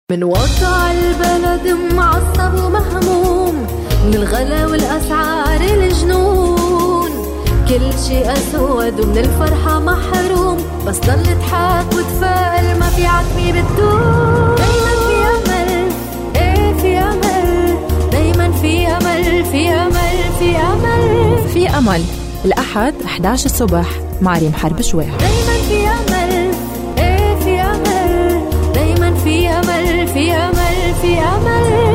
من وضع البلد معصب ومهموم، من الغلا والأسعار الجنون، كل شيء أسود ومن الفرحة محروم، بس ضل اضحك وتفائل، ما في عتمة بتدوم. دايما في أمل، ايه في أمل، دايما في أمل، في أمل، في أمل، في أمل. الأحد 11 الصبح مع ريم حرب شويح. دايما في أمل، ايه في أمل، دايما في أمل، في أمل، في أمل.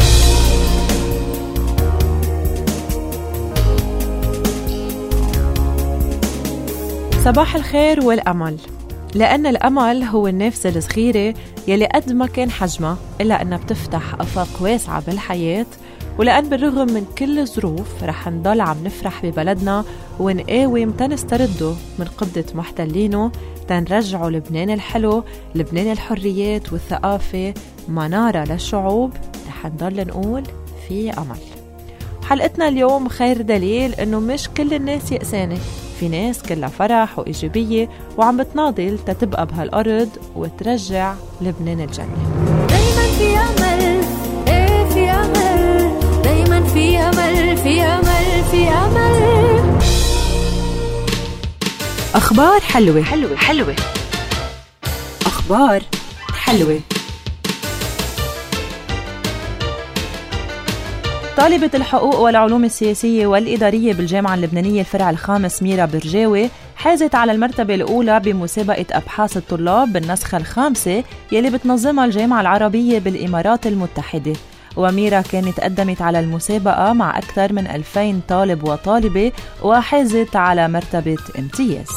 صباح الخير والأمل، لأن الأمل هو النفس الصغيرة يلي قد ما كان حجمها إلا أنها بتفتح أفاق واسعة بالحياة، ولأن بالرغم من كل الظروف رح نضل عم نفرح ببلدنا ونقاوم تنسترده من قبضة محتلينه، تنرجعوا لبنان الحلو، لبنان الحريات والثقافة، منارة للشعوب. رح نضل نقول في أمل. حلقتنا اليوم خير دليل إنه مش كل الناس يأسانة، في ناس كلها فرح وإيجابية وعم بتناضل تتبقى بهالأرض وترجع لبنان الجنة. دايما في أمل، إيه في أمل، دايما في أمل، في أمل، في أمل. أخبار حلوة حلوة حلوة، أخبار حلوة. طالبة الحقوق والعلوم السياسية والإدارية بالجامعة اللبنانية الفرع الخامس ميرا برجاوي حازت على المرتبة الأولى بمسابقة أبحاث الطلاب بالنسخة الخامسة يلي بتنظمها الجامعة العربية بالإمارات المتحدة. وميرا كانت قدمت على المسابقة مع أكثر من 2000 طالب وطالبة وحازت على مرتبة امتياز.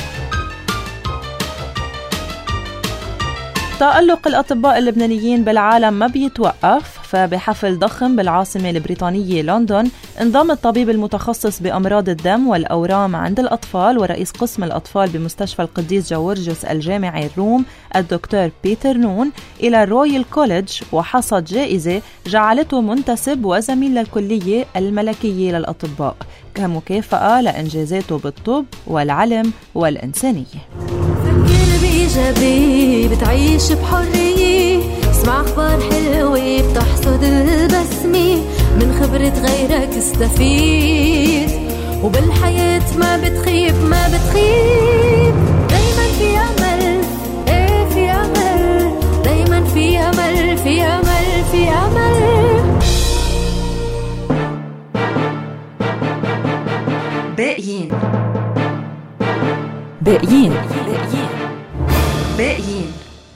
تألق الأطباء اللبنانيين بالعالم ما بيتوقف، فبحفل ضخم بالعاصمة البريطانية لندن انضم الطبيب المتخصص بأمراض الدم والأورام عند الأطفال ورئيس قسم الأطفال بمستشفى القديس جورجيوس الجامعي الروم الدكتور بيتر نون إلى الرويال كوليدج، وحصد جائزة جعلته منتسب وزميل للكلية الملكية للأطباء كمكافأة لإنجازاته بالطب والعلم والإنسانية. بإيجابي بتعيش بحرية، اسمع أخبار حلوة بتحصد البسمة، من خبرة غيرك استفيد، وبالحياة ما بتخيب ما بتخيب. دايما في أمل، ايه في أمل، دايما في أمل، في أمل، في أمل. باقيين باقيين باقيين.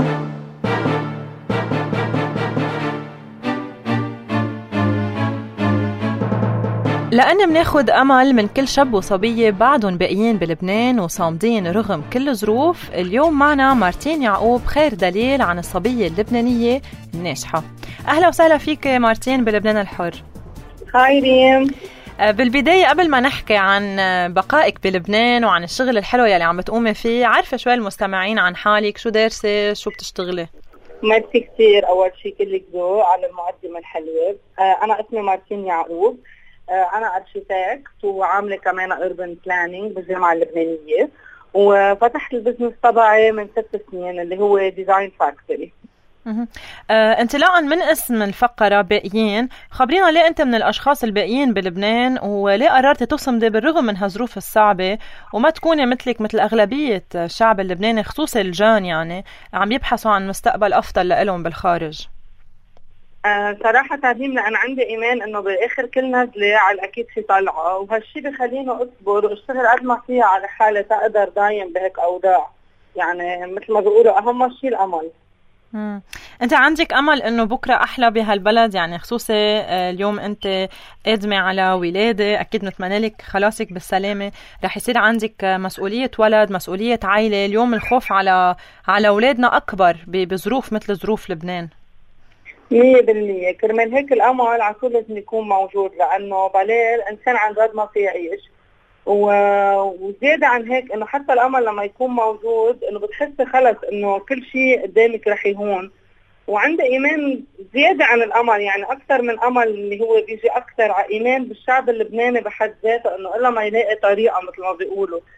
لأن مناخد أمل من كل شاب وصبية بعدهم باقيين بلبنان وصامدين رغم كل الظروف. اليوم معنا مارتين يعقوب، خير دليل عن الصبية اللبنانية الناجحة. أهلا وسهلا فيك مارتين بلبنان الحر. هاي ريم. بالبداية قبل ما نحكي عن بقائك بلبنان وعن الشغل الحلو يلي عم بتقومي فيه، عارفة شوي المستمعين عن حالك، شو دارسة، شو بتشتغلي؟ ميرسي كتير. أول شيء كلك ذوق على المقدمة الحلوة. أنا اسمي مارتين يعقوب، أنا أرشيتكت وعاملة كمان أوربن بلانينج بالجامعة اللبنانية، وفتحت البزنس تبعي من 6 سنين اللي هو ديزاين فاكتوري. انطلاقا من اسم الفقرة باقيين، خبرينا ليه انت من الاشخاص الباقيين بلبنان، وليه قررت تصمدي بالرغم من هالظروف الصعبة وما تكوني مثلك مثل اغلبية الشعب اللبناني خصوصا الجان يعني عم يبحثوا عن مستقبل افضل لهم بالخارج؟ صراحة تعليم، لأن عندي إيمان إنه بالآخر كل نزلة على الأكيد في طلعة، وهالشي بخليني أصبر وأشتغل قد ما فيها على حالي تقدر دايم بهيك أوضاع. يعني مثل ما بيقولوا أهم شيء الأمل. انت عندك امل انه بكره احلى بهالبلد، يعني خصوصا اليوم انت قادمه على ولاده، اكيد نتمنى لك خلاصك بالسلامه، رح يصير عندك مسؤوليه ولد، مسؤوليه عائله. اليوم الخوف على اولادنا اكبر بظروف مثل ظروف لبنان. 100%. كرمال هيك الامل على طول لازم يكون موجود، لانه بلال الانسان عن جد ما في يعيش، وزيادة عن هيك انه حتى الامل لما يكون موجود انه بتحس خلص انه كل شيء قدامك رح يهون. وعنده ايمان زيادة عن الامل، يعني اكثر من امل اللي هو بيجي اكثر على ايمان بالشعب اللبناني بحد ذاته، انه الا ما يلاقي طريقة مثل ما بيقولوا.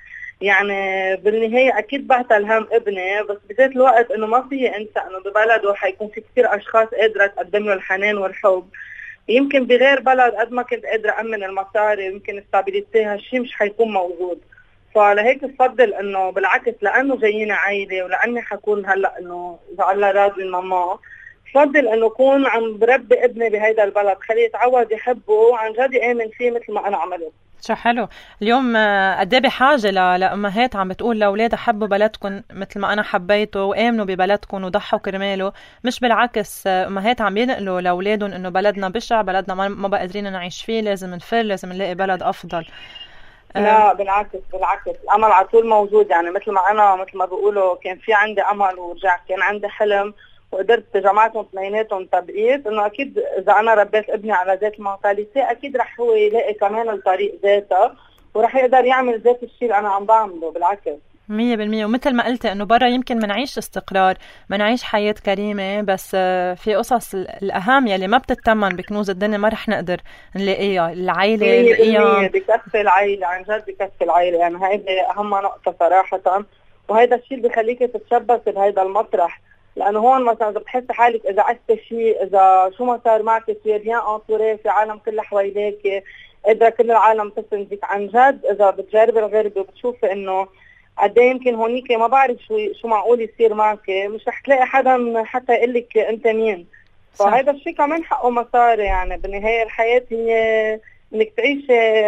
يعني بالنهاية أكيد بعتل هم ابني، بس بذات الوقت إنه ما في أنسى إنه ببلده حيكون في كثير أشخاص قادرة تقدم له الحنان والحب. يمكن بغير بلد قد ما كنت قادرة أمن المصاري يمكن استابيليتي هالشي مش حيكون موجود. فلهيك بفضل إنه بالعكس لأنه جايين عائلة ولأني حكون هلأ إنه إذا الله راضي الماما، بفضل إنه أكون عم بربي ابني بهيدا البلد، خليه يتعود يحبه وعن جد يآمن فيه مثل ما أنا عملت. شو حلو. اليوم قد ايه بحاجه لامهات عم بتقول لاولادها حبوا بلدكم مثل ما انا حبيته وامنوا ببلدكم وضحوا كرماله، مش بالعكس. امهات عم ينقلوا لاولادهم انه بلدنا بشع، بلدنا ما بقى قادرين نعيش فيه، لازم نفر، لازم نلاقي بلد افضل. لا بالعكس الامل على طول موجود. يعني مثل ما بيقولوا كان في عندي امل ورجع كان عندي حلم وقدرت جمعتهم اثنيناتهم تبقيت انه اكيد اذا انا ربيت ابني على ذات المنتاليتي اكيد رح هو يلاقي كمان الطريق ذاته ورح يقدر يعمل ذات الشيء اللي انا عم بعمله. بالعكس 100%. ومثل ما قلت انه برا يمكن منعيش استقرار، منعيش حياة كريمة، بس في قصص الأهم يلي ما بتتمن بكنوز الدنيا ما رح نقدر نلاقيها. العائلة نلاقيها، بكفي العائلة، عن جد بكفي العائلة. يعني هيدا أهم نقطة صراحة، وهيدا الشيء اللي بخليك تتشبث بهيدا المطرح. لأنه هون مثلا إذا بتحس حالك إذا عشت شيء، إذا شو ما صار معك في بيان أنطوري، في عالم كله حواليك قادرة كل العالم تسندك. عن جد إذا بتجربي الغربة وبتشوفي إنه قد ايه يمكن هونيك ما بعرف شو معقول يصير معك، مش رح تلاقي حدا حتى يقول لك انت مين. فهذا الشيء كمان حقه مصاري. يعني بالنهايه الحياه هي انك تعيش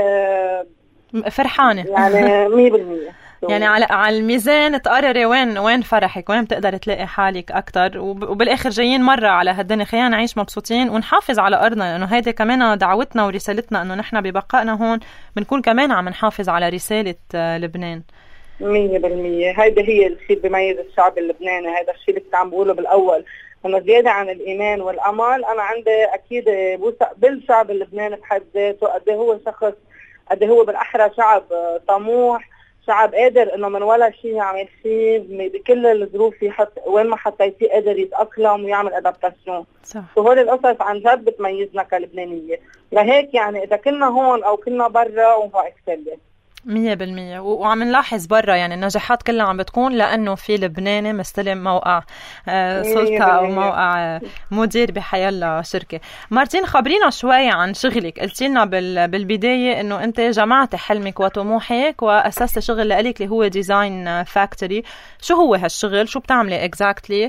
فرحانه يعني 100%. يعني على الميزان تقرري وين فرحك، وين بتقدر تلاقي حالك اكثر، وبالاخر جايين مره على هالدنيا، خلينا نعيش مبسوطين ونحافظ على ارضنا، لانه هيدي كمان دعوتنا ورسالتنا انه نحن ببقائنا هون بنكون كمان عم نحافظ على رساله لبنان. 100%. هيدا هي الشيء بيميز الشعب اللبناني. هذا الشيء اللي كنت عم بقوله بالاول، انه زياده عن الايمان والامل انا عندي اكيد بوثق بالشعب اللبناني بحد ذاته. قد هو شخص، قد هو بالاحرى شعب طموح، شعب قادر انه من ولا شيء يعمل شيء بكل الظروف، يحط وين ما حطيتيه قادر يتاقلم ويعمل ادابتاسيون. وهول القصص عن جد بتميزنا كلبنانيه. لهيك يعني اذا كنا هون او كنا برا وهو اكسلي 100%. وعم نلاحظ برا يعني النجاحات كلها عم بتكون لأنه في لبناني مستلم موقع سلطة أو موقع مدير بحيالله شركة. مارتين، خبرينا شوي عن شغلك. قلتي لنا بالبداية إنه أنت جمعت حلمك وطموحك وأسست شغل لإلك اللي هو ديزاين فاكتوري. شو هو هالشغل؟ شو بتعملي exactly؟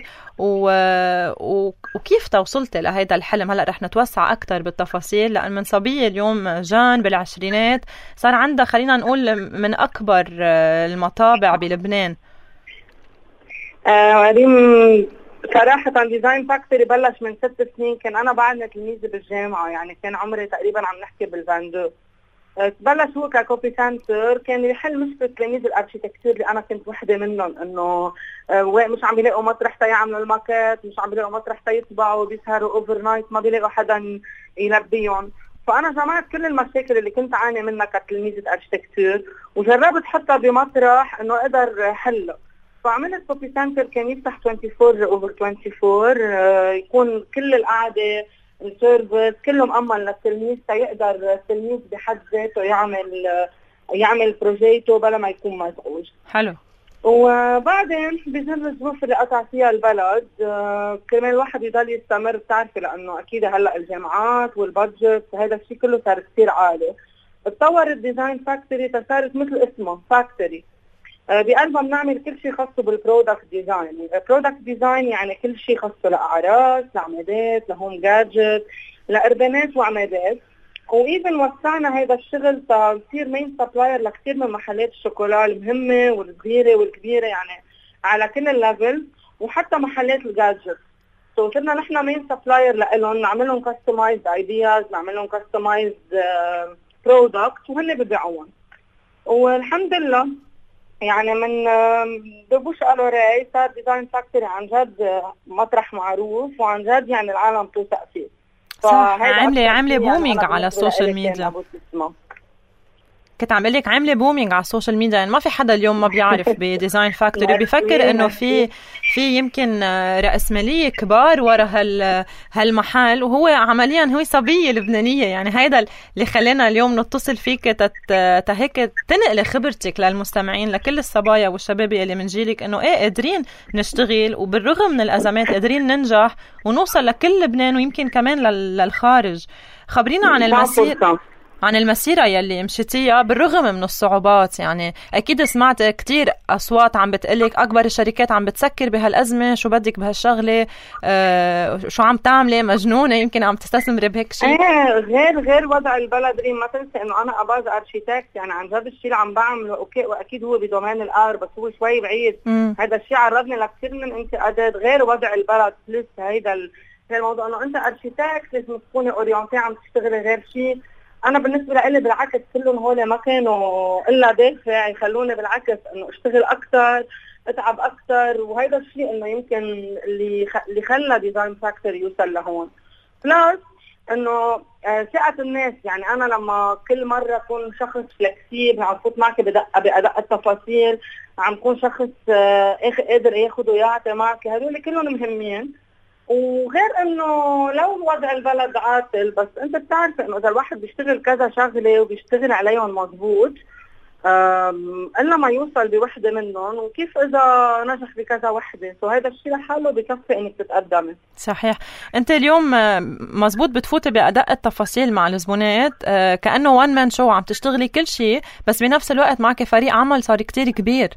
وكيف توصلت لهيدا الحلم؟ هلأ رح نتوسع أكتر بالتفاصيل، لأن من صبية اليوم جان بالعشرينات صار عندها خلينا نقول من أكبر المطابع بلبنان. صراحة ديزاين فاكتوري بلش من 6 سنين. كان أنا بعدنا تلميذة بالجامعة، يعني كان عمري تقريبا عم نحكي بالفاندو. بلش هو ككوبي سنتر، كان يحل مشكلة تلاميذ الاركيتكتور اللي أنا كنت وحدة منهم، إنه مش عم بيلاقوا مطرح يعملوا الماكات، مش عم بيلاقوا مطرح يطبعوا، بيسهروا اوفر نايت، ما بيلاقوا حدا يلبيهم. فأنا جمعت كل المشاكل اللي كنت عاني منها كتلميذة اركيتكتور وجربت حطها بمطرح إنه أقدر حله. فعملت كوبي سنتر كان يفتح 24/24، يكون كل القعدة السيرفيس كله مأمن للتلميذ يقدر التلميذ بحد ذاته يعمل بروجيته بلا ما يكون مزعوج. حلو. وبعدين بظل الظروف اللي قطع فيها البلد كمان الواحد يضل يستمر، بتعرفي لأنه أكيد هلأ الجامعات والبادجت هذا الشيء كله صار كثير عالي. اتطور الديزاين فاكتوري صارت مثل اسمه فاكتوري. بقلبها بنعمل كل شيء خاصه بالبرودكت ديزاين. البرودكت ديزاين يعني كل شيء خاصه لأعراس، لعمادات، لهوم جادجت، لأربانات وعمادات. وإيفن وسعنا هذا الشغل تصير مين سبلاير لكثير من محلات الشوكولا المهمة والصغيرة والكبيرة، يعني على كل الليفل، وحتى محلات الجادجت. صرنا نحن مين سبلاير لهم، نعمل لهم كاستمايزد ايدياز، نعمل لهم كاستمايزد برودكت وهن ببيعوهم. والحمد لله يعني من دبوش قالوا راي صار ديزاين فاكتوري عن جد مطرح معروف، وعن جد يعني العالم توثق فيه. صح. عامله بومينج على السوشيال ميديا. كنت عم قلك عامله بومينج على السوشيال ميديا، يعني ما في حدا اليوم ما بيعرف بديزاين فاكتوري بيفكر انه في يمكن رأسمالية كبار ورا هالمحل، وهو عمليا هو صبية لبنانية. يعني هيدا اللي خلينا اليوم نتصل فيك تهيك تنقل خبرتك للمستمعين، لكل الصبايا والشباب اللي من جيلك، انه ايه قادرين نشتغل وبالرغم من الازمات قادرين ننجح ونوصل لكل لبنان ويمكن كمان للخارج. خبرينا عن المسيرة يلي مشيتيها بالرغم من الصعوبات. يعني أكيد سمعت كتير أصوات عم بتقلك أكبر الشركات عم بتسكر بهالأزمة، شو بدك بهالشغلة، شو عم تعملي، مجنونة، يمكن عم تستثمري بهيك شيء. غير وضع البلد. ريم ما تنسى إنه أنا أباز أرشيتكت، يعني عن جد الشيء اللي عم بعمله أوكي، وأكيد هو بدومين الآر بس هو شوي بعيد. هذا الشيء عرضني لكثير من انتقادات. غير وضع البلد بلس هيدا الموضوع إنه أنت أرشيتكت لازم تكوني أورينتي عم تشتغلي غير شيء. أنا بالنسبة لي بالعكس كلهم هول ما كانوا إلا دافع يخلوني بالعكس إنه أشتغل أكتر، أتعب أكتر، وهذا الشيء إنه يمكن اللي خلى ديزاين فاكتوري يوصل لهون. بلس إنه ثقة الناس. يعني أنا لما كل مرة أكون شخص فلكسيبل عم فوت معك بأدق التفاصيل، عم كون شخص قادر ياخد ويعطي معك، هذول كلهم مهمين. وغير انه لو وضع البلد عاطل، بس انت بتعرف انه اذا الواحد بيشتغل كذا شغله وبيشتغل عليهم مضبوط الا ما يوصل بوحده منهم، وكيف اذا نجح بكذا وحده. هذا الشيء لحاله بكفي انك تتقدمي. صحيح. انت اليوم مزبوط بتفوتي بأدق التفاصيل مع الزبونات، كأنه وان مان شو، عم تشتغلي كل شيء بس بنفس الوقت معك فريق عمل صار كتير كبير.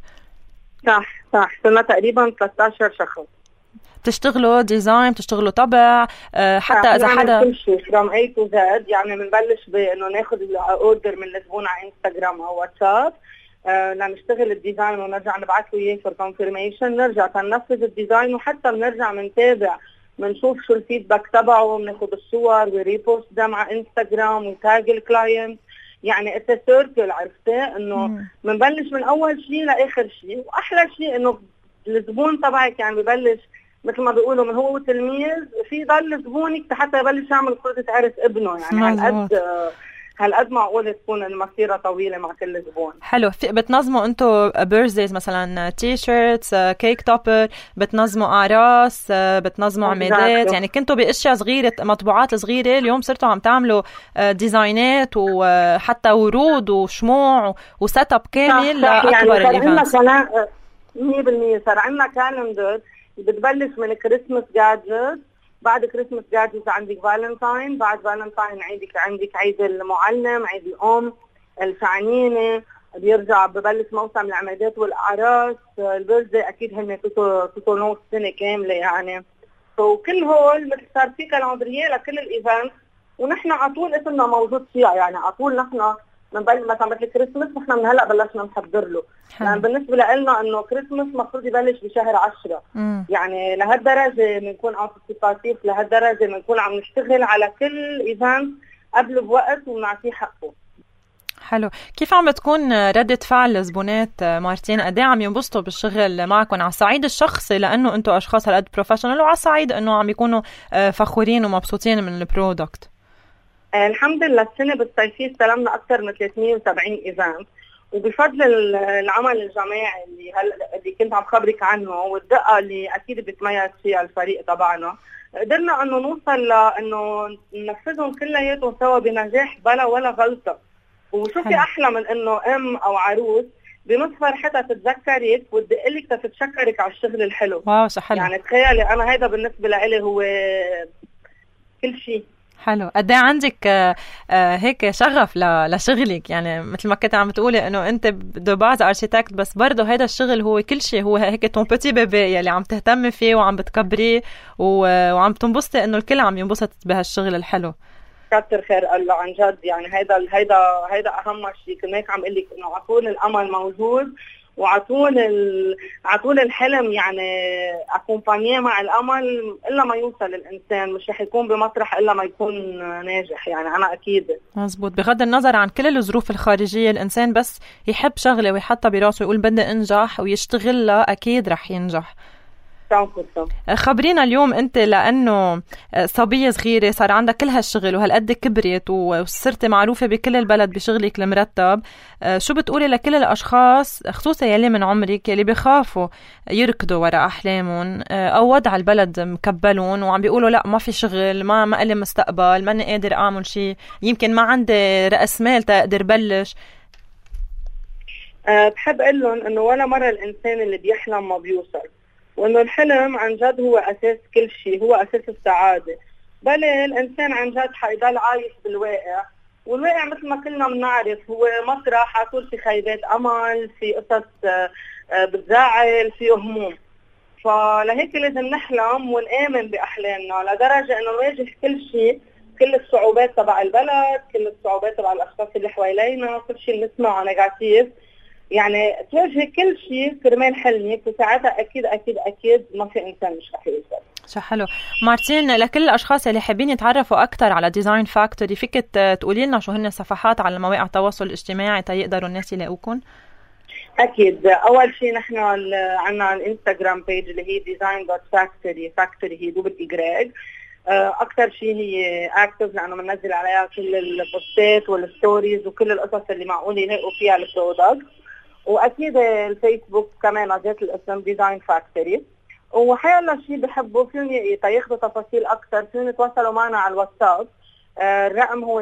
صح صرنا تقريبا 13 شخص. تشتغلوا ديزاين، تشتغلوا طبع، حتى اذا حدا كل شيء from A to Z. يعني بنبلش بانه ناخذ الاوردر من الزبون على انستغرام او واتساب، لنشتغل الديزاين ونرجع نبعث له اياه فور كونفيرميشن، نرجع تنفذ الديزاين، وحتى بنرجع بنتابع بنشوف شو الفيدباك تبعه، بناخذ الصور وريبوست ده مع انستغرام وتاج الكلاينت. يعني اتس سيركل، عرفتي انه بنبلش من اول شيء لاخر شيء. واحلى شيء انه الزبون تبعك يعني ببلش مثل ما بيقولوا من هو تلميذ في ضل زبونك حتى يبلش يعمل فرصة عرس ابنه. يعني هالقد معقول تكون المسيرة طويلة مع كل زبون. حلو. بتنظموا انتو بيرثديز مثلا، تي شيرتس، كيك توبر، بتنظموا اعراس، بتنظموا عمادات، يعني كنتوا باشياء صغيرة، مطبوعات صغيرة، اليوم صرتوا عم تعملوا ديزاينات وحتى ورود وشموع وسيت اب كامل لاكبر الايفنتس. 100% صار عندنا كالندر بتبلش من كريسماس جادجت، بعد كريسماس جادجت عندك فالنتاين، بعد فالنتاين عندك عيد المعلم، عيد الأم، الشعنينة، بيرجع ببلش موسم العمادات والأعراس، البيرثدي أكيد هن توتو نص سنة كاملة يعني. وكل هول صار في كالندرية لكل الإيفنت، ونحن عطول اسمنا موجود فيها. يعني عطول نحن بنبلش مثلا مثل كريسماس نحن من هلا بلشنا نحضر له. يعني بالنسبه لنا انه كريسماس المفروض يبلش بشهر 10. يعني لهالدرجه بنكون انتسيباتيف، لهالدرجه بنكون عم نشتغل على كل ايفنت قبل بوقت ونعطيه حقه. حلو. كيف عم بتكون ردة فعل الزبونات مارتين؟ قد ايه عم ينبسطوا بالشغل معكم على الصعيد الشخصي لانه انتم اشخاص هالقد بروفيشنال، وعلى الصعيد انه عم يكونوا فخورين ومبسوطين من البرودكت؟ الحمد لله السنة بالصيفية استلمنا أكثر من 370 إيفنت، وبفضل العمل الجماعي اللي كنت عم خبرك عنه والدقة اللي أكيد بتميز فيها الفريق تبعنا، قدرنا أنه نوصل لأنه ننفذهم كلياتهم سوا بنجاح بلا ولا غلطة. وشو في أحلى من أنه أم أو عروس بنص فرحتها تتذكرك وتدقلك تتشكرك على الشغل الحلو. واو شو حلو. يعني تخيلي أنا هيدا بالنسبة لي هو كل شيء. حلو. قد ايه عندك هيك شغف لشغلك؟ يعني مثل ما كنت عم تقولي انه انت دو باز اركيتكت، بس برضه هذا الشغل هو كل شيء، هو هيك تون بيتي بيبي يلي عم تهتمي فيه وعم بتكبريه وعم تنبسطي انه الكل عم ينبسط بهالشغل الحلو. كتر خير الله عن جد. يعني هيدا اهم شيء. كنت هيك عم اقول لك انه عطول الامل موجود، وعطول الحلم يعني اكومبانيه مع الامل الا ما يوصل الانسان، مش رح يكون بمطرح الا ما يكون ناجح. يعني انا اكيد مزبوط. بغض النظر عن كل الظروف الخارجيه، الانسان بس يحب شغله ويحطها براسه ويقول بدي انجح ويشتغلها اكيد رح ينجح. خبرينا اليوم انت، لانه صبية صغيرة صار عندك كل هالشغل وهالقد كبرت وصرت معروفة بكل البلد بشغلك المرتب، شو بتقولي لكل الاشخاص خصوصا يلي من عمرك يلي بيخافوا يركضوا وراء احلامهم او وضع البلد مكبلون وعم بيقولوا لا ما في شغل، ما لي مستقبل، ماني قادر اعمل شيء، يمكن ما عندي رأس مال تقدر بلش؟ بحب اقول لهم انه ولا مرة الانسان اللي بيحلم ما بيوصل، وانه الحلم عن جد هو اساس كل شيء، هو اساس السعادة. بل الانسان عن جد حيضل عايش بالواقع، والواقع مثل ما كلنا بنعرف هو مسرح على طول، في خيبات امل، في قصص بتزعل، في هموم. فلهيك لازم نحلم ونآمن باحلامنا لدرجة انه نواجه كل شيء، كل الصعوبات تبع البلد، كل الصعوبات تبع الاشخاص اللي حوالينا، كل شيء اللي نسمعه نيجاتيف، يعني تواجه كل شيء كرمال حلمك، وساعتها اكيد اكيد اكيد ما في انسان مش رح يوصل. شو حلو. مارتين، لكل الاشخاص اللي حابين يتعرفوا اكثر على ديزاين فاكتوري، فيك تقولي لنا شو هن الصفحات على مواقع التواصل الاجتماعي تيقدروا الناس يلاقوكم؟ اكيد. اول شيء نحن عندنا الانستغرام بيج اللي هي design.factory، فاكتوري هي بالإجراج. اكثر شيء هي اكتف لانه بننزل عليها كل البوستات والستوريز وكل القصص اللي معقول يلاقوا فيها البرودكت. واكيد الفيسبوك كمان ذات الاسم ديزاين فاكتوري. وحيلا شيء بحبوا فيهم ياخذوا تفاصيل اكثر فيهم يتواصلوا معنا على الواتساب. الرقم هو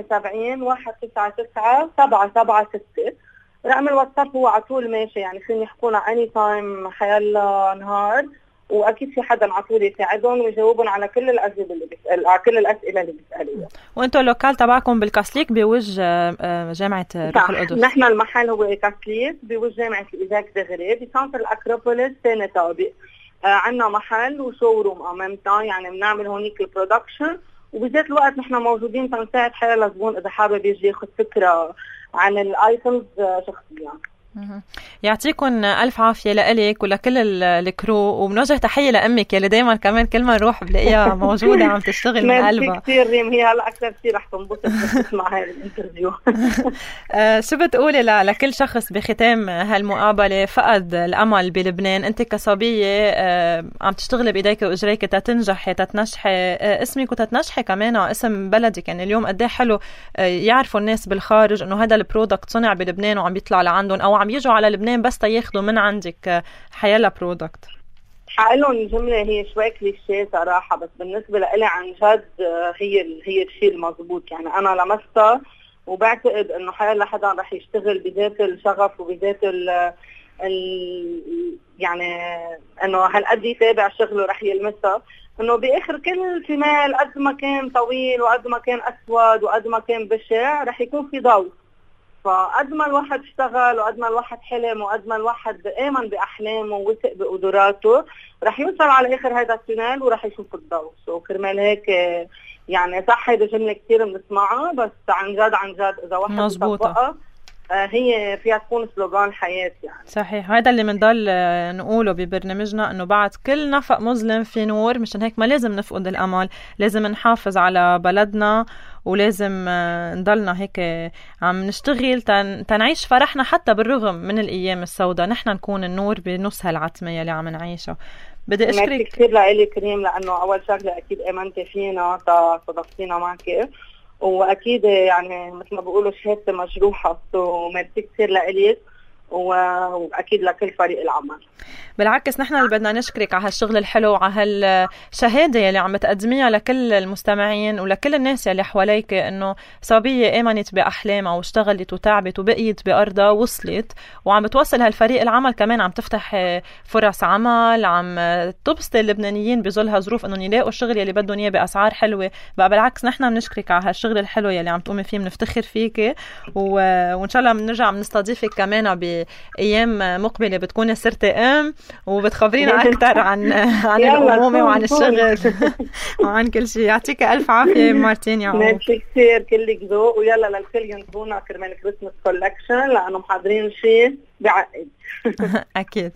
70-199-776. رقم الواتساب هو على طول ماشي، يعني فيهم يحكونا اني تايم حيلا نهار، واكيد في حدا على طول يساعدهم ويجاوبهم على كل الاسئله اللي بيسالوها. وانتم اللوكال تبعكم بالكاسليك بوجه جامعه روح القدس؟ نحن المحل هو كاسليك بوجه جامعه الإيزاك دغري بسنتر الاكروبوليس ثاني طابق. عندنا محل وشوروم امامنا، يعني بنعمل هونيك البرودكشن، وبذات الوقت نحن موجودين تنساعد حيلا زبون اذا حابب يجي ياخذ فكره عن الايتمز شخصيا. يعطيكم ألف عافية لإلك ولكل الكرو، وبنوجه تحية لأمك يلي دايما كمان كل ما نروح بلاقيها موجودة عم تشتغل من قلبها. كثير ريم، هي هلا أكثر شيء رح تنبسط تسمع هاي الانترفيو. شو بتقولي لكل شخص بختام هالمقابلة فقد الأمل بلبنان؟ أنت كصبية عم تشتغلي بإيديك وإجريك تتنجحي تتنجحي اسمك وتتنجحي كمان اسم بلدك. يعني اليوم قد ايه حلو يعرفوا الناس بالخارج إنه هذا البرودكت صنع بلبنان وعم بيطلع لعندهم، أو عم يجوا على لبنان بس تياخدوا من عندك حيلا برودكت. حقلهم جملة هي شوي كليشيه صراحة، بس بالنسبة لإلي عن جد هي الشيء المضبوط. يعني أنا لمستها وبعتقد إنه حيلا حدا رح يشتغل بذات الشغف وبذات يعني إنه هالقد يتابع شغله رح يلمسها، إنه بآخر كل فيمال قد ما كان طويل وقد ما كان أسود وقد ما كان بشع رح يكون في ضوء. فقد ما الواحد اشتغل وقد ما الواحد حلم وقد ما الواحد آمن بأحلامه ووثق بقدراته رح يوصل على آخر هذا التونيل ورح يشوف الضوء. وكرمال هيك يعني صح هيدا جملة كتير بنسمعها، بس عن جد إذا واحد يطبقها هي فيها تكون سلوغان حياة. يعني صحيح، هذا اللي منضل نقوله ببرنامجنا، انه بعد كل نفق مظلم في نور. مشان هيك ما لازم نفقد الامل، لازم نحافظ على بلدنا ولازم نضلنا هيك عم نشتغل تنعيش فرحنا حتى بالرغم من الايام السوداء، نحن نكون النور بنص هالعتمة اللي عم نعيشها. بدي اشكرك كثير لإلي كريم، لانه اول شغله اكيد امنتي فينا صدقتينا معك، واكيد يعني مثل ما بيقولوا شهادتي مجروحه، وميرسي كثير لإلك واكيد لكل فريق العمل. بالعكس نحن اللي بدنا نشكرك على هالشغل الحلو وعلى هالشهاده اللي عم تقدميها لكل المستمعين ولكل الناس اللي حواليك، انه صبيه امنت باحلامها واشتغلت وتعبت وبقيت بارضها وصلت، وعم بتوصل هالفريق العمل كمان عم تفتح فرص عمل، عم تبسط اللبنانيين بظل ظروف انهم يلاقوا الشغل اللي بدهم اياه باسعار حلوه. بقى بالعكس نحن بنشكرك على هالشغل الحلو اللي عم تقومي فيه، بنفتخر فيك وان شاء الله بنرجع بنستضيفك كمان بايام مقبله بتكوني صرتي وبتخبرينا اكثر عن الامومه وعن الشغل وعن كل شيء. يعطيك الف عافيه مارتين. يا ميرسي كثير، كلك ذوق، ويلا للكل ينتظرونا كرمال كريسماس كولكشن لانه محضرين شيء بعقد. اكيد.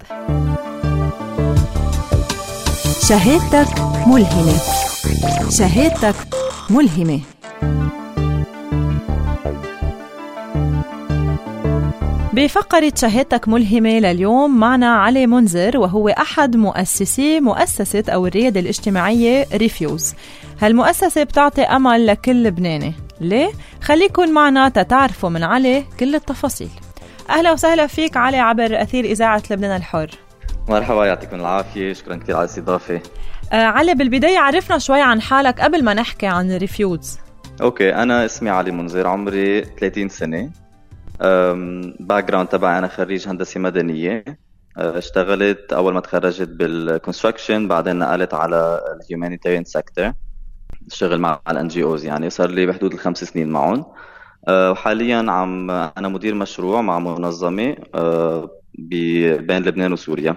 شهادتك ملهمه، شهادتك ملهمه. بفقرة شهادتك ملهمة لليوم معنا علي منذر، وهو أحد مؤسسي مؤسسة أو الريادة الاجتماعية ريفيوز. هالمؤسسة بتعطي أمل لكل لبناني. ليه؟ خليكن معنا تتعرفوا من علي كل التفاصيل. أهلا وسهلا فيك علي عبر أثير إذاعة لبنان الحر. مرحبا، يعطيكم العافية، شكرا كثير على الاستضافة. علي، بالبداية عرفنا شوي عن حالك قبل ما نحكي عن ريفيوز. اوكي، أنا اسمي علي منذر، عمري 30 سنة. باك جراوند تبعي أنا خريج هندسة مدنية. اشتغلت أول ما تخرجت بالكونستراكشن، بعدين نقلت على الهيومانيتاريان سيكتور، اشتغل مع الNGOs، يعني صار لي بحدود 5 سنين معهم. وحاليا أنا مدير مشروع مع منظمة بين لبنان وسوريا.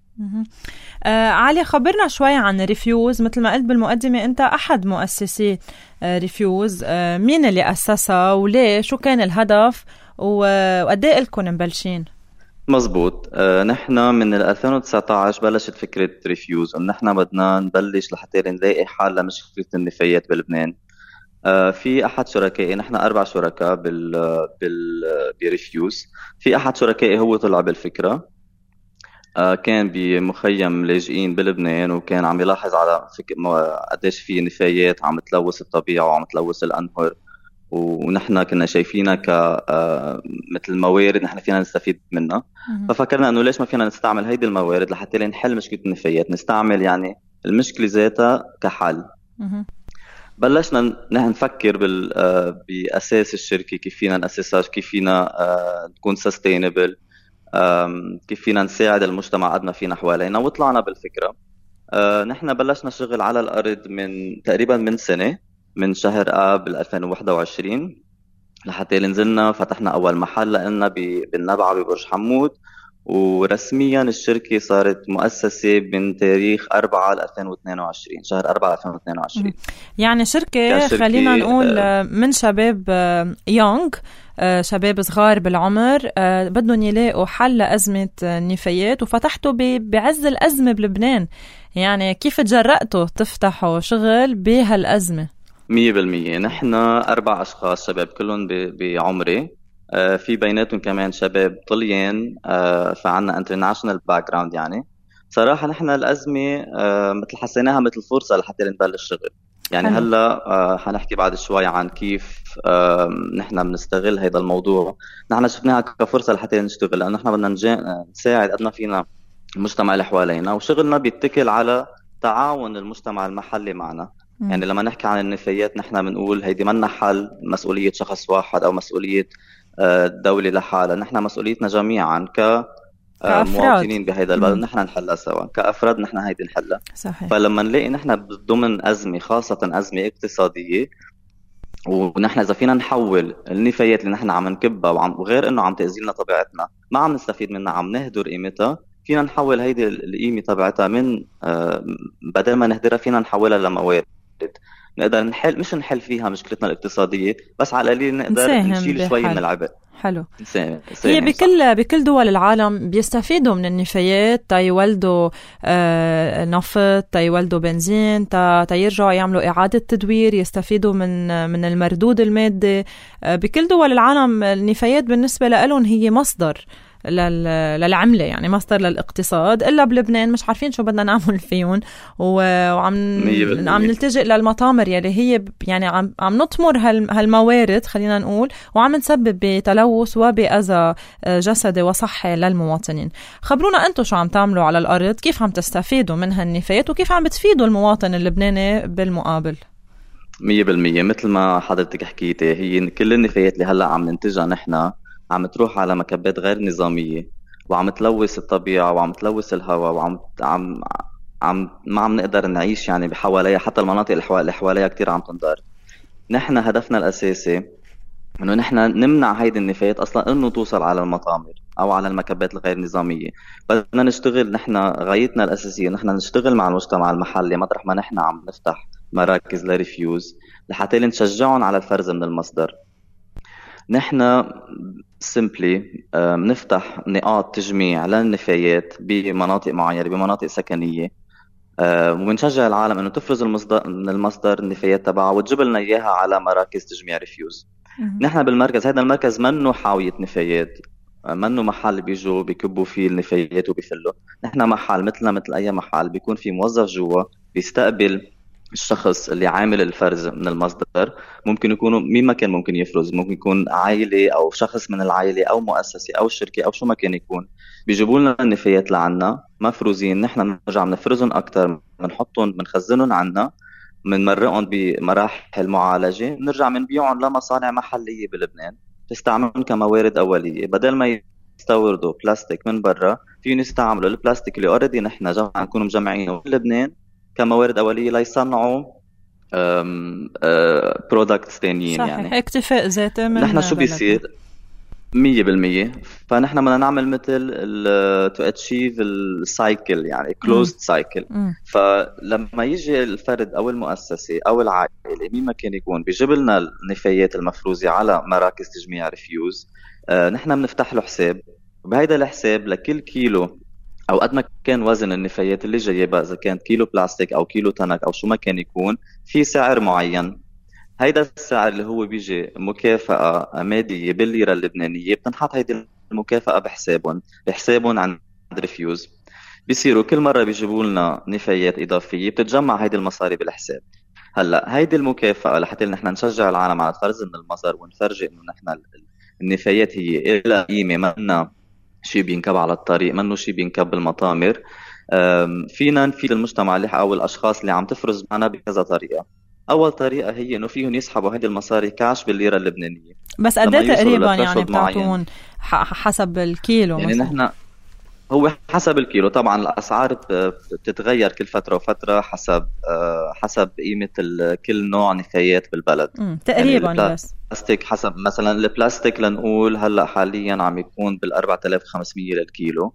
علي، خبرنا شوي عن ريفيوز. مثل ما قلت بالمقدمة أنت أحد مؤسسي ريفيوز. مين اللي أسسها وليه؟ شو كان الهدف وقد ايه لكم مبلشين؟ مزبوط. نحن من 2019 بلشت فكرة ريفيوز، ونحن بدنا نبلش لحتى نلاقي حل لمشكلة النفايات بلبنان. في أحد شركائي، نحن 4 شركاء بريفيوز. في أحد شركائي هو طلع بالفكرة، كان بمخيم لاجئين بلبنان، وكان عم يلاحظ على قديش في نفايات عم تلوث الطبيعة وعم تلوث الأنهر، ونحن كنا شايفينها مثل موارد نحن فينا نستفيد منها. ففكرنا انه ليش ما فينا نستعمل هيدي الموارد لحتى نحل مشكلة النفايات، نستعمل يعني المشكلة ذاتها كحل. بلشنا نحن نفكر بأساس الشركة، كيف فينا نأسسها، كيف فينا نكون sustainable، كيف فينا نساعد المجتمع قد ما فينا حوالينا، وطلعنا بالفكرة. نحن بلشنا شغل على الأرض تقريبا من سنة، من شهر آب 2021 لحتى نزلنا فتحنا أول محل لنا بالنبعة ببرج حمود. ورسميا الشركة صارت مؤسسة من تاريخ 4 2022، شهر 4 2022. يعني شركة خلينا نقول من شباب يونغ، شباب صغار بالعمر، بدهم يلاقوا حل لأزمة النفايات، وفتحتوا بعز الأزمة بلبنان. يعني كيف تجرأتوا تفتحوا شغل بهالأزمة؟ 100%. نحن 4 أشخاص شباب كلهم بعمري، في بيناتهم كمان شباب طليان، فعنا انترناشنال باك جراوند. يعني صراحة نحن الأزمة مثل حسيناها مثل فرصة لحتى نبلش شغل. يعني هلا حنحكي بعد شوي عن كيف نحن بنستغل هذا الموضوع. نحن شفناها كفرصة لحتى نشتغل، لأنه نحن بدنا نساعد قد ما فينا المجتمع اللي حوالينا، وشغلنا بيتكل على تعاون المجتمع المحلي معنا. يعني لما نحكي عن النفايات نحن بنقول هيدي منا حل مسؤولية شخص واحد أو مسؤولية الدولة لحالها، نحن مسؤوليتنا جميعا كمواطنين بهيدا البلد، نحن نحلها سوا كأفراد، نحن هيدي نحلها. صحيح. فلما نلاقي نحن ضمن أزمة، خاصة أزمة اقتصادية، ونحن إذا فينا نحول النفايات اللي نحن عم نكبها وغير إنه عم تأذيلنا طبيعتنا، ما عم نستفيد منها، عم نهدر قيمتها، فينا نحول هيدي القيمة تبعتها من بدل ما نهدرها فينا نحولها لموارد نقدر مش نحل فيها مشكلتنا الاقتصادية، بس على القليل نقدر نشيل شوي من العبء. حلو. هي بكل دول العالم بيستفيدوا من النفايات تيولدوا نفط، تيولدوا بنزين، تيرجعوا يعملوا إعادة تدوير، يستفيدوا من المردود المادي. بكل دول العالم النفايات بالنسبة لهم هي مصدر للعملة، يعني مصدر للاقتصاد. إلا بلبنان مش عارفين شو بدنا نعمل فيهم، وعم نلتجئ للمطامر يلي هي يعني عم نطمر هالموارد خلينا نقول، وعم نسبب بتلوث وبأذى جسدي وصحي للمواطنين. خبرونا أنتم شو عم تعملوا على الأرض، كيف عم تستفيدوا من هالنفايات، وكيف عم بتفيدوا المواطن اللبناني بالمقابل؟ 100% مثل ما حضرتك حكيتي، هي كل النفايات اللي هلأ عم ننتجها نحن عم تروح على مكبات غير نظامية، وعم تلوث الطبيعة وعم تلوث الهواء، وعم ما عم نقدر نعيش يعني بحواليها، حتى المناطق اللي حواليها كتير عم تنضر. نحن هدفنا الأساسي إنه نحن نمنع هيدي النفايات أصلا إنه توصل على المطامر أو على المكبات الغير نظامية. بدنا نشتغل، نحن غايتنا الأساسية نحن نشتغل مع المجتمع المحلي مطرح ما نحن عم نفتح مراكز لريفيوز لحتى نشجعهم على الفرز من المصدر. نحن سيمبلي نفتح نقاط تجميع للنفايات بمناطق معينة، بمناطق سكنية، وبنشجع العالم انه تفرز من المصدر النفايات تبعها وتجيب لنا اياها على مراكز تجميع ريفيوز. نحن بالمركز، هذا المركز منه حاوية نفايات، منه محل بيجوا بيكبوا فيه النفايات وبيفلوا. نحن محل مثلنا مثل أي محل، بيكون في موظف جوا بيستقبل الشخص اللي عامل الفرز من المصدر. ممكن يكونوا مين ما كان ممكن يفرز، ممكن يكون عائلة أو شخص من العائلة أو مؤسسة أو شركة أو شو ما كان يكون. بيجيبوا لنا النفايات لعنا مفروزين، نحن بنرجع بنفرزهم أكتر، بنحطهم بنخزنهم عنا، بنمرقهم بمراحل معالجة، بنرجع بنبيعهم لمصانع محلية بلبنان تستعملهم كموارد أولية. بدل ما يستوردوا بلاستيك من برا، فيهم يستعملوا البلاستيك اللي اوريدي نحن نكون مجمعينه بلبنان كموارد أولية ليصنعوا برودكتس تانيين. صحيح. يعني اكتفاء ذاتي من نحن شو بلدنا. بيصير 100%. فنحن بدنا نعمل مثل تو اتشيف السايكل، يعني كلوزد سايكل. فلما يجي الفرد او المؤسسه او العائله مين ما كان يكون بيجيب لنا النفايات المفروزه على مراكز تجميع ريفيوز، نحن بنفتح له حساب. بهيدا الحساب لكل كيلو او قد ما كان وزن النفايات اللي جايبها، اذا كان كيلو بلاستيك او كيلو تنك او شو ما كان يكون، في سعر معين. هيدا السعر اللي هو بيجي مكافأة مادية بالليرة اللبنانية، بتنحط هيدي المكافأة بحسابهم عند ريفيوز. بيصيروا كل مرة بيجيبوا لنا نفايات إضافية، بتتجمع هيدي المصاري بالحساب. هلا هيدي المكافأة لحتى نحن نشجع العالم على الفرز من المصدر ونفرجي إنه نحن النفايات هي لها قيمة، منا شيء بينكب على الطريق، منه شيء بينكب بالمطامر. فينا نفيد المجتمع اللي أو الأشخاص اللي عم تفرز معنا بكذا طريقة. أول طريقة هي إنه فيهم يسحبوا هيدي المصاري كاش بالليرة اللبنانية. بس قد ايه تقريبا يعني بتعطون حسب الكيلو؟ يعني نحن هو حسب الكيلو طبعا. الأسعار بتتغير كل فترة وفترة حسب قيمة كل نوع نفايات بالبلد. تقريبا. يعني بس البلاستيك حسب، مثلا البلاستيك لنقول هلأ حاليا عم يكون بال4500 للكيلو.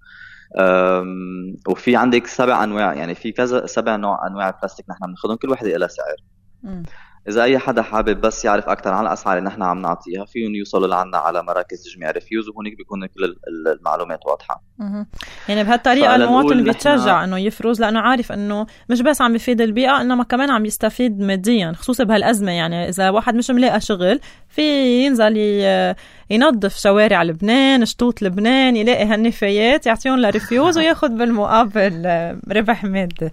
وفي عندك 7 أنواع، يعني في كذا 7 أنواع البلاستيك نحن بناخذهم، كل وحدة لها سعر. إذا أي حدا حابب بس يعرف أكتر عن الأسعار اللي نحن عم نعطيها، فيهم يوصلوا لعنا على مراكز تجميع ريفيوز، وهونيك بيكون كل المعلومات واضحة. يعني بهالطريقة المواطن بيتشجع إنه يفرز، لأنه عارف إنه مش بس عم بيفيد البيئة، إنما كمان عم يستفيد ماديا، خصوصا بهالأزمة. يعني إذا واحد مش ملاقي شغل، في ينزل ينظف شوارع لبنان، شطوط لبنان، يلاقي هالنفايات يعطيهم لريفيوز وياخد بالمقابل ربح مادي.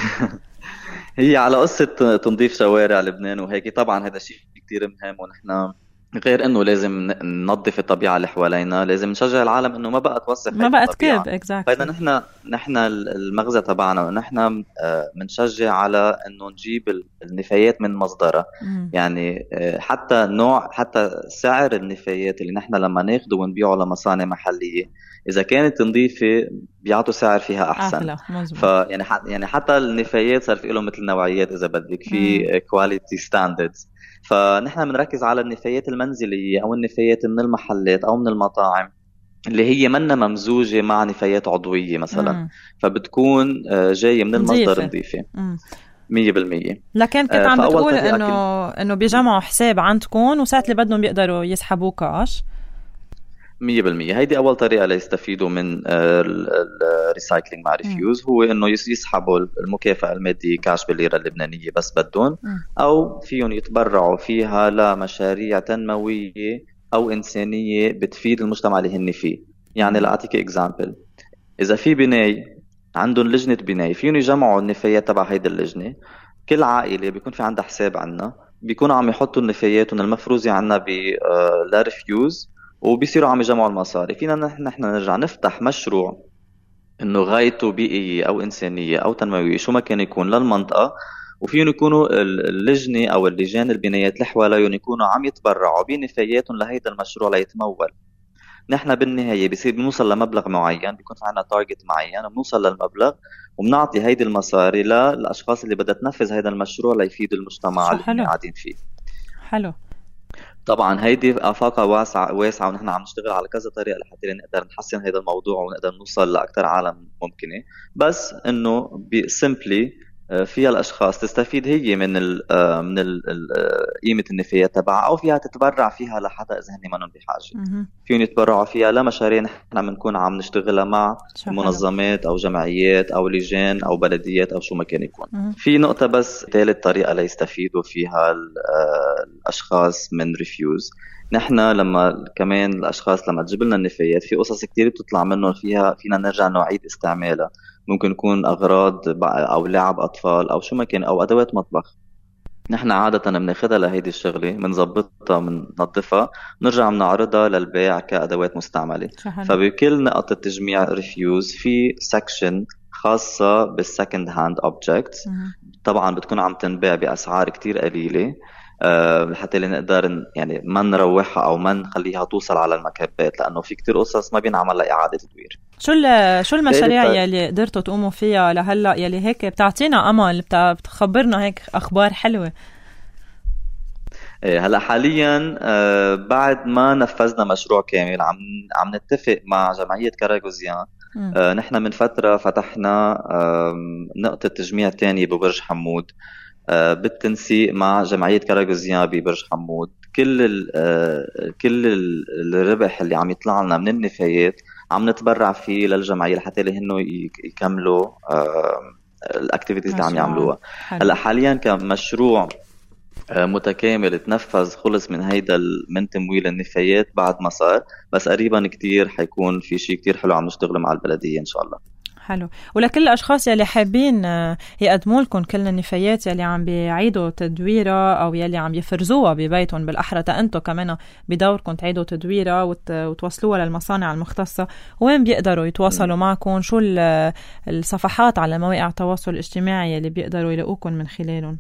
هي على قصة تنظيف شوارع لبنان وهيك، طبعا هذا شيء كتير مهم. ونحن غير انه لازم ننظف الطبيعة اللي حوالينا، لازم نشجع العالم انه ما بقى توسخ، ما بقى تكب. فإذا نحن المغزى تبعنا نحن بنشجع على انه نجيب النفايات من مصدرها. يعني حتى سعر النفايات اللي نحن لما ناخده ونبيعه لمصانع محلية، إذا كانت نظيفة بيعطوا سعر فيها أحسن. يعني حتى النفايات صار في لهم مثل نوعيات، إذا بدك في quality standards. فنحن بنركز على النفايات المنزلية أو النفايات من المحلات أو من المطاعم اللي هي منا ممزوجة مع نفايات عضوية مثلا، فبتكون جاية من المصدر نظيفة 100%. لكن كنت عم بتقول إنه بيجمعوا حساب عندكم، وساعات اللي بدهم بيقدروا يسحبوا كاش 100%. هيدي أول طريقة ليستفيدوا من الريسايكلينج مع ريفيوز، هو إنه يسحبوا المكافأة المادية كاش بالليرة اللبنانية بس بدون، أو فيهم يتبرعوا فيها لمشاريع تنموية أو إنسانية بتفيد المجتمع اللي هن فيه. يعني لأعطيك إكزامبل، إذا في بناي عندهم لجنة بناي، فيهم يجمعوا النفايات تبع هيدا اللجنة. كل عائلة بيكون في عندها حساب عنا، بيكونوا عم يحطوا النفاياتهم المفروزة عنا لريفيوز، وبيصيروا عم يجمعوا المصاري. فينا نحن نرجع نفتح مشروع انه غايته بيئية او انسانية او تنموية شو ما كان يكون للمنطقة، وفيهم يكونوا اللجنة او اللجان البنايات اللي حواليهم يكونوا عم يتبرعوا بنفاياتهم لهيدا المشروع ليتمول. نحن بالنهاية بنوصل لمبلغ معين، بيكون في عنا تارجت معين، بنوصل للمبلغ وبنعطي هيدي المصاري للاشخاص اللي بدها تنفذ هيدا المشروع ليفيد المجتمع اللي قاعدين فيه. حلو. طبعا هيدي آفاقها واسعة ونحن عم نشتغل على كذا طريقة لحتى نقدر نحسن هذا الموضوع ونقدر نوصل لأكثر عالم ممكنة. بس إنه simply فيها الأشخاص تستفيد هي من قيمة النفايات تبعها، أو فيها تتبرع فيها لحدا إذا هن منهم بحاجة. فيهم يتبرعوا فيها لمشاريع نحن بنكون عم نشتغلها مع منظمات أو جمعيات أو لجان أو بلديات أو شو ما كان يكون. في نقطة بس، ثالث طريقة ليستفيدوا فيها الأشخاص من ريفيوز. نحن لما كمان الأشخاص لما تجيب لنا النفايات في قصص كتير بتطلع منهم فيها فينا نرجع نعيد استعمالها. ممكن يكون أغراض أو لعب أطفال أو شو ما كان، أو أدوات مطبخ. نحن عادة بناخدها لهيدي الشغلة، بنظبطها بننظفها، نرجع بنعرضها للبيع كأدوات مستعملة. فبكل نقطة تجميع ريفيوز في سكشن خاصة بالسكند هاند أوبجكتس. طبعا بتكون عم تنباع بأسعار كتير قليلة لحتى نقدر يعني ما نروحها أو ما نخليها توصل على المكبات، لأنه في كتير قصص ما بينعمل لها إعادة تدوير. شو المشاريع يلي قدرتوا تقوموا فيها لهلا يلي هيك بتعطينا أمل، بتخبرنا هيك أخبار حلوة؟ هلا حاليا بعد ما نفذنا مشروع كامل عم نتفق مع جمعية كاراغوزيان. نحن من فترة فتحنا نقطة تجميع تانية ببرج حمود بالتنسيق مع جمعية كاراغوزيان ببرج حمود. كل الربح اللي عم يطلع لنا من النفايات عم نتبرع فيه للجمعية لحتى هنو يكملوا الاكتيفيتيز اللي عم يعملوها. هلا حاليا كمشروع متكامل تنفذ خلص من هيدا من تمويل النفايات بعد ما صار، بس قريبا كتير حيكون في شيء كتير حلو عم نشتغل مع البلدية إن شاء الله. حلو. ولكل الأشخاص يلي حابين يقدموا لكم كل النفايات يلي عم بيعيدوا تدويرها أو يلي عم يفرزوها ببيتهم بالأحرى، أنتوا كمان بدوركم تعيدوا تدويرها وتوصلوها للمصانع المختصة، وين بيقدروا يتواصلوا معكم؟ شو الصفحات على مواقع التواصل الاجتماعي يلي بيقدروا يلاقوكم من خلالهم؟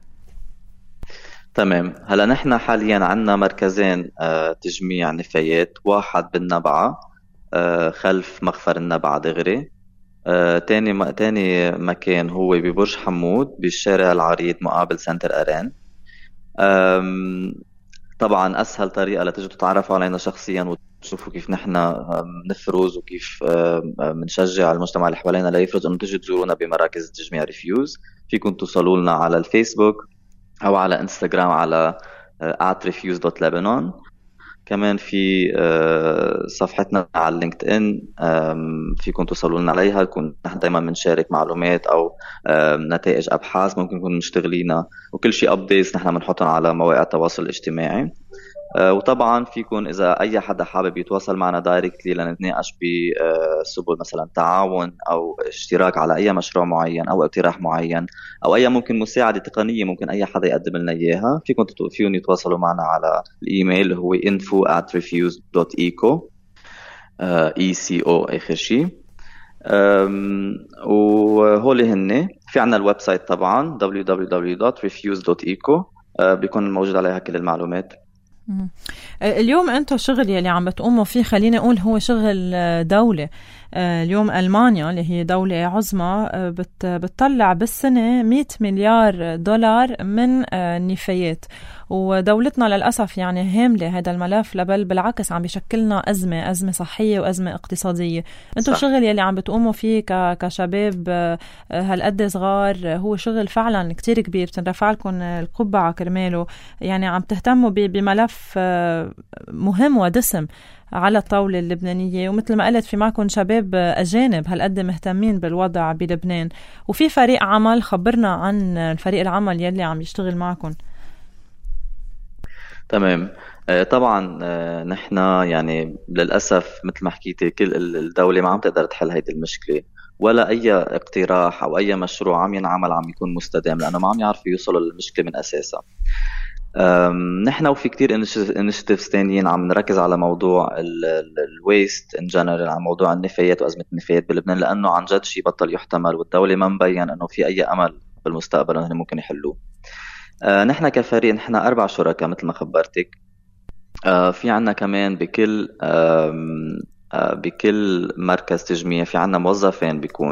تمام. هلا نحن حاليا عندنا مركزين تجميع نفايات، واحد بالنبعة خلف مخفر النبعة دغري، تاني مكان هو ببرج حمود بالشارع العريض مقابل سنتر أرين. طبعا أسهل طريقة لتجوا تتعرفوا علينا شخصيا وتشوفوا كيف نحن نفرز وكيف منشجع المجتمع اللي حوالينا ليفرز، أنه تجوا تزورونا بمراكز تجميع ريفيوز. فيكم توصلوا لنا على الفيسبوك أو على إنستغرام على @refuse.lebanon. كمان في صفحتنا على اللينكد إن فيكم توصلوا لنا عليها. نكون نحن دايما بنشارك معلومات أو نتائج أبحاث ممكن نكون مشتغلينها، وكل شيء أبديتس نحن بنحطهم على مواقع التواصل الاجتماعي. وطبعا فيكم إذا أي حدا حابب يتواصل معنا دايركتلي لنتناقش بسبل مثلا تعاون أو اشتراك على أي مشروع معين أو اقتراح معين أو أي ممكن مساعدة تقنية ممكن أي حدا يقدم لنا إياها، فيكم يتواصلوا معنا على الإيميل هو info@refuse.eco ECO آخر شيء. وهولي هن في عنا الويب سايت طبعا www.refuse.eco بيكون موجود عليها كل المعلومات. اليوم أنتوا شغل يلي عم بتقوموا فيه خلينا نقول هو شغل دولة. اليوم ألمانيا اللي هي دولة عظمى بتطلع بالسنة 100 مليار دولار من النفايات، ودولتنا للأسف يعني هاملة هذا الملف، لبل بالعكس عم بيشكلنا أزمة صحية وأزمة اقتصادية. أنتوا الشغل يلي عم بتقوموا فيه كشباب هالقد صغار هو شغل فعلا كتير كبير، بتنرفع لكم القبعة كرماله. يعني عم تهتموا بملف مهم ودسم على الطاولة اللبنانية، ومثل ما قلت في معكم شباب أجانب هالقد مهتمين بالوضع بلبنان، وفي فريق عمل. خبرنا عن الفريق العمل يلي عم يشتغل معكم. تمام. طبعا نحن يعني للأسف مثل ما حكيتي كل الدولة ما عم تقدر تحل هيدي المشكلة، ولا أي اقتراح أو أي مشروع عم ينعمل عم يكون مستدام، لأنه ما عم يعرفوا يوصلوا للمشكلة من أساسها. نحن وفي كتير انيشيتيفز تانيين عم نركز على موضوع الويست ان جنرال، على موضوع النفايات وأزمة النفايات بلبنان، لأنه عن جد شيء بطل يحتمل، والدولة ما مبين أنه في أي أمل بالمستقبل أنه ممكن يحلوه. نحن كفريق نحن 4 شركاء مثل ما خبرتك. في عنا كمان بكل مركز تجميع في عنا موظفين بيكون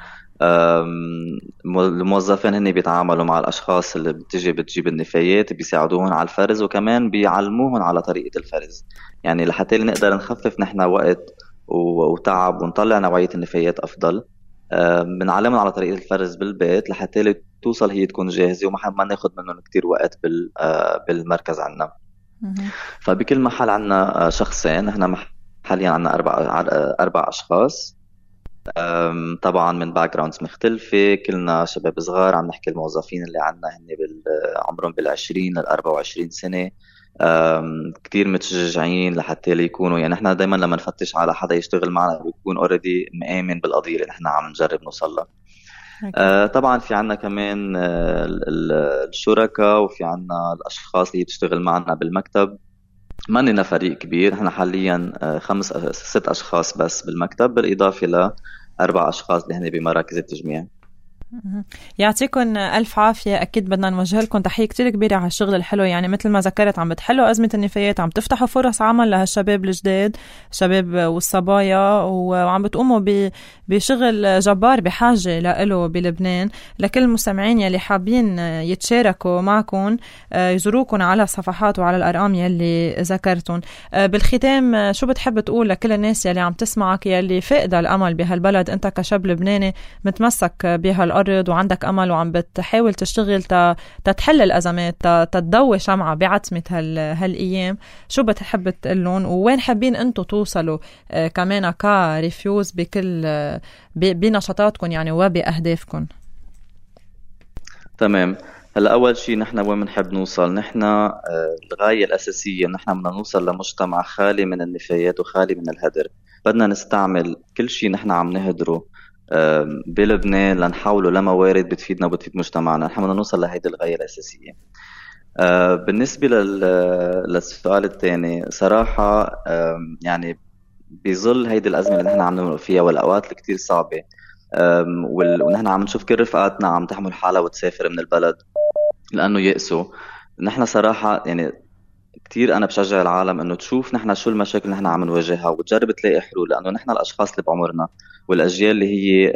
الموظفين هن بيتعاملوا مع الأشخاص اللي بتجيب النفايات، بيساعدوهم على الفرز وكمان بيعلموهم على طريقة الفرز، يعني لحتى نقدر نخفف نحن وقت وتعب ونطلع نوعية النفايات أفضل. بنعلمهم على طريقة الفرز بالبيت لحتى توصل هي تكون جاهزة وما ناخد منهم كتير وقت بالمركز عنا. فبكل محل عنا شخصين، نحن حاليا عنا 4 أشخاص، طبعا من باك جراوندز مختلفة، كلنا شباب صغار. عم نحكي الموظفين اللي عنا هن عمرهم بال20 لل24 سنة، كتير متشجعين لحتى يكونوا، يعني نحن دايما لما نفتش على حدا يشتغل معنا بيكون اوريدي مآمن بالقضية اللي نحن عم نجرب نوصلها. طبعا في عنا كمان الشركاء، وفي عنا الأشخاص اللي بتشتغل معنا بالمكتب. ما لنا فريق كبير، احنا حاليا 6 أشخاص بس بالمكتب، بالإضافة ل4 أشخاص اللي هن بمراكز التجميع. يعطيكم ألف عافية. أكيد بدنا نوجه لكم تحية كتير كبيرة على الشغل الحلو، يعني مثل ما ذكرت عم بتحلوا أزمة النفايات، عم تفتحوا فرص عمل لهالشباب الجداد، الشباب والصبايا، وعم بتقوموا بشغل جبار بحاجة له بلبنان. لكل المستمعين يلي حابين يتشاركوا معكم يزوروكم على الصفحات وعلى الأرقام يلي ذكرتون. بالختام شو بتحب تقول لكل الناس يلي عم تسمعك يلي فقد الأمل بهالبلد؟ أنت كشاب لبناني متمسك بهالأرض وعندك أمل وعم بتحاول تشتغل تتحل الأزمات، تتضوي شمعة بعتمة هالأيام. شو بتحب تقلون ووين حابين أنتوا توصلوا كمان كريفيوز بنشاطاتكم يعني وبأهدافكم؟ تمام. هلا أول شيء نحن وين بنحب نوصل؟ نحن الغاية الأساسية نحن بدنا نوصل لمجتمع خالي من النفايات وخالي من الهدر. بدنا نستعمل كل شيء نحن عم نهدره بلبنان لنحوله لموارد بتفيدنا وبتفيد مجتمعنا. نحن بدنا نوصل لهيدي الغاية الأساسية. بالنسبة للسؤال الثاني، صراحة يعني بظل هيدي الأزمة اللي نحن عم نمر فيها والأوقات اللي كتير صعبة، ونحن عم نشوف كل رفقاتنا عم تحمل حالها وتسافر من البلد لأنه يأسوا. نحن صراحة يعني كتير أنا بشجع العالم إنه تشوف نحن شو المشاكل اللي نحن عم نواجهها وتجرب تلاقي حلول، لأنه نحن الأشخاص اللي بعمرنا والأجيال اللي هي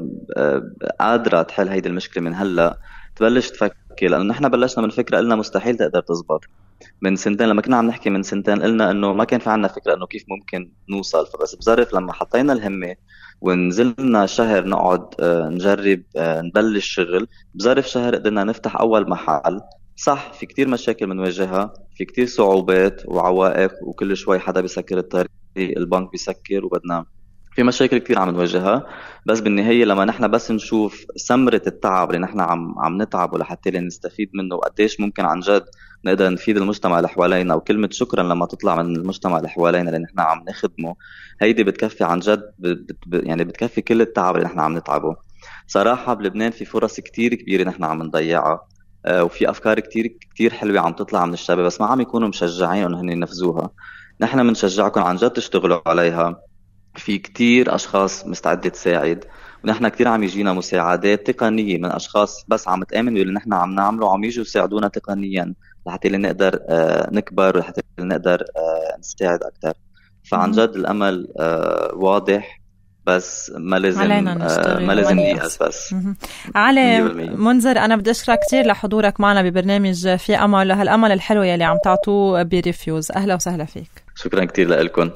قادرة تحل هيدي المشكلة من هلا تبلش تفكر، لأنه نحن بلشنا من فكرة قلنا مستحيل تقدر تزبط. من سنتين لما كنا عم نحكي من سنتين قلنا إنه ما كان في عنا فكرة إنه كيف ممكن نوصل. فبس بظرف لما حطينا الهمة ونزلنا شهر نقعد نجرب نبلش شغل، بظرف شهر قدرنا نفتح أول محل. صح في كتير مشاكل منواجهها، في كتير صعوبات وعوائق، وكل شوي حدا بيسكر الطريق، البنك بيسكر، وبدنا في مشاكل كتير عم نواجهها. بس بالنهاية لما نحن بس نشوف ثمرة التعب اللي نحن عم نتعبه لحتى نستفيد منه، وقديش ممكن عن جد نقدر نفيد المجتمع اللي حوالينا، وكلمة شكرا لما تطلع من المجتمع اللي حوالينا اللي نحن عم نخدمه، هيدي بتكفي عن جد، يعني بتكفي كل التعب اللي نحن عم نتعبه. صراحة بلبنان في فرص كتير كبيرة نحن عم نضيعها، وفي أفكار كتير حلوة عم تطلع من الشباب، بس ما عم يكونوا مشجعين إنهم ينفذوها. نحن بنشجعكم عن جد تشتغلوا عليها. في كتير أشخاص مستعدة تساعد، ونحن كتير عم يجينا مساعدات تقنية من أشخاص بس عم تآمن باللي نحن عم نعمله، عم يجوا يساعدونا تقنيا لحتى نقدر نكبر ولحتى نقدر نساعد أكتر. فعن جد الأمل واضح، بس ما لازم نيأس بس. علي منذر، أنا بدي أشكرك كتير لحضورك معنا ببرنامج في أمل، هالأمل الحلو يلي عم تعطوه بريفيوز. أهلا وسهلا فيك. شكرا كتير لكم.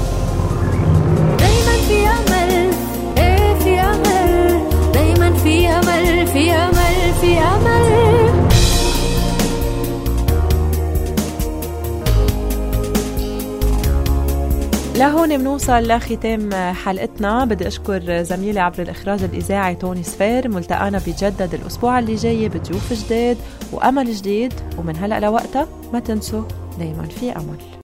دايما في أمل، إيه في أمل، دايما في أمل، في أمل، في أمل. لهون بنوصل لختام حلقتنا. بدي أشكر زميلي عبر الإخراج الإذاعي توني سفير. ملتقانا بيجدد الأسبوع اللي جاي بضيوف جديد وأمل جديد، ومن هلأ لوقتها ما تنسوا دايما في أمل.